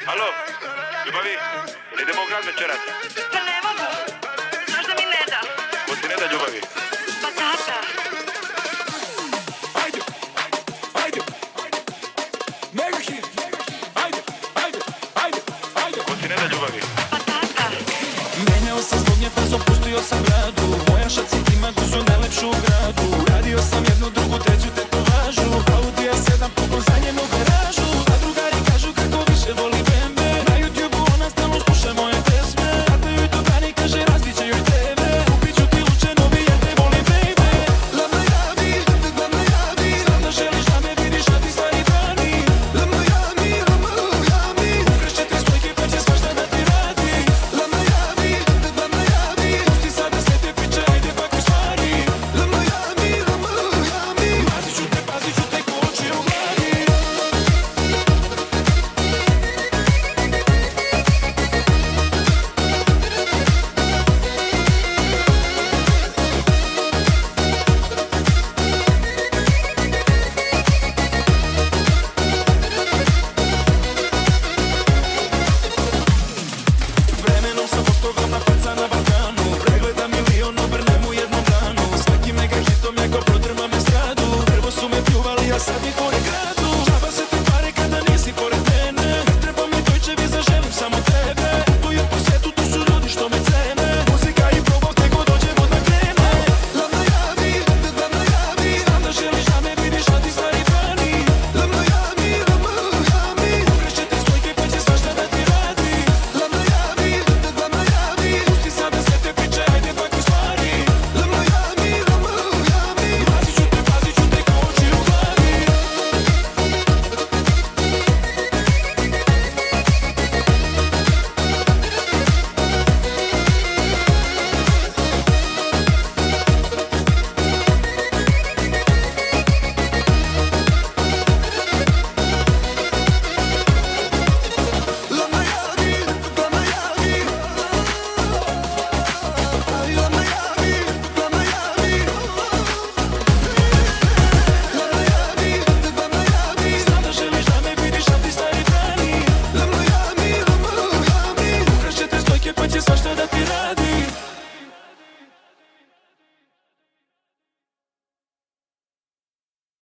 Alo, ljubavi, idemo u grad večerat. Pa ne mogu, znaš da mi ne da. Ko ti ne da ljubavi? Pa tata. Ajde, ajde, mega hit, ajde, ajde, ajde, ajde. Ko ti ne da ljubavi? Pa tata. Menjao sam zbog nje, brzo pustio sam grad.